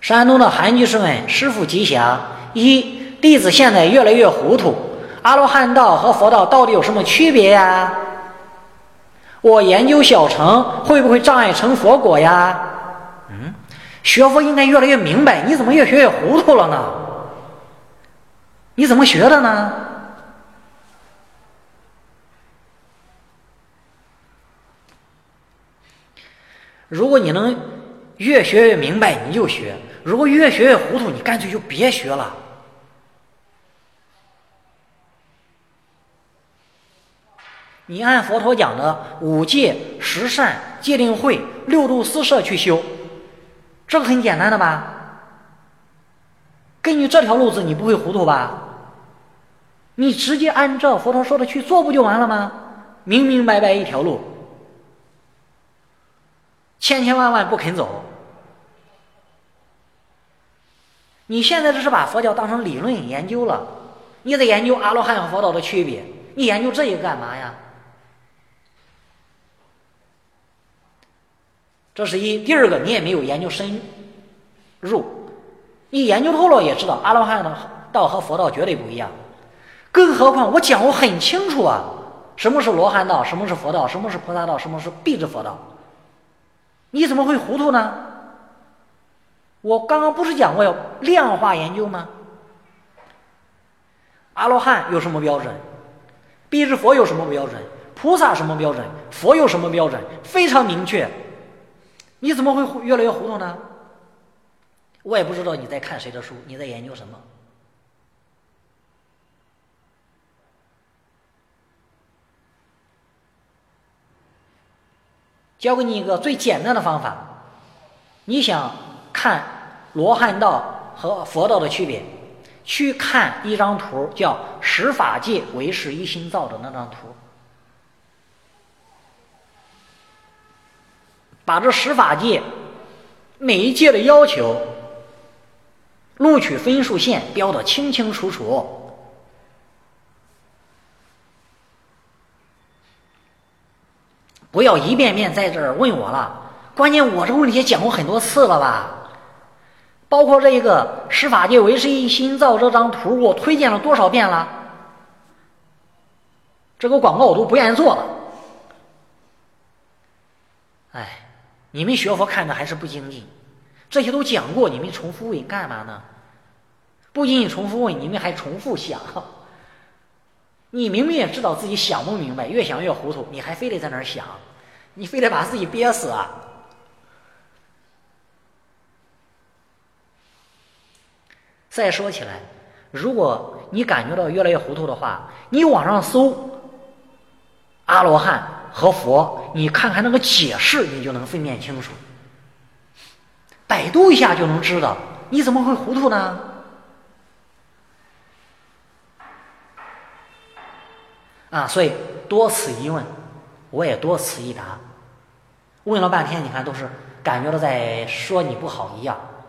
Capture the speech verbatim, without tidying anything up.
山东的韩居士问师父吉祥：一，弟子现在越来越糊涂，阿罗汉道和佛道到底有什么区别呀？我研究小乘会不会障碍成佛果呀？嗯，学佛应该越来越明白，你怎么越学越糊涂了呢？你怎么学的呢？如果你能越学越明白，你就学；如果越学越糊涂，你干脆就别学了。你按佛陀讲的五戒、十善、戒定慧、六度四摄去修，这个很简单的吧？根据这条路子，你不会糊涂吧？你直接按照佛陀说的去做，不就完了吗？明明白白一条路，千千万万不肯走。你现在这是把佛教当成理论研究了，你在研究阿罗汉和佛道的区别，你研究这个干嘛呀？这是一。第二个，你也没有研究深入，你研究透了也知道阿罗汉的道和佛道绝对不一样。更何况我讲我很清楚啊，什么是罗汉道，什么是佛道，什么是菩萨道，什么是必至佛道，你怎么会糊涂呢？我刚刚不是讲过要量化研究吗？阿罗汉有什么标准？必至佛有什么标准？菩萨什么标准？佛有什么标准？非常明确。你怎么会越来越糊涂呢？我也不知道你在看谁的书，你在研究什么。教给你一个最简单的方法，你想看罗汉道和佛道的区别，去看一张图，叫十法界唯识一心造的那张图。把这十法界每一界的要求、录取分数线标得清清楚楚。不要一遍遍在这儿问我了，关键我这个问题也讲过很多次了吧？包括这个十法界唯识一心造这张图，我推荐了多少遍了？这个广告我都不愿意做了。哎，你们学佛看的还是不精进，这些都讲过，你们重复问干嘛呢？不仅仅重复问，你们还重复想。你明明也知道自己想不明白，越想越糊涂，你还非得在那儿想，你非得把自己憋死啊！再说起来，如果你感觉到越来越糊涂的话，你网上搜阿罗汉和佛，你看看那个解释，你就能分辨清楚。百度一下就能知道，你怎么会糊涂呢？啊，所以多此一问，我也多此一答。问了半天，你看都是感觉到在说你不好一样。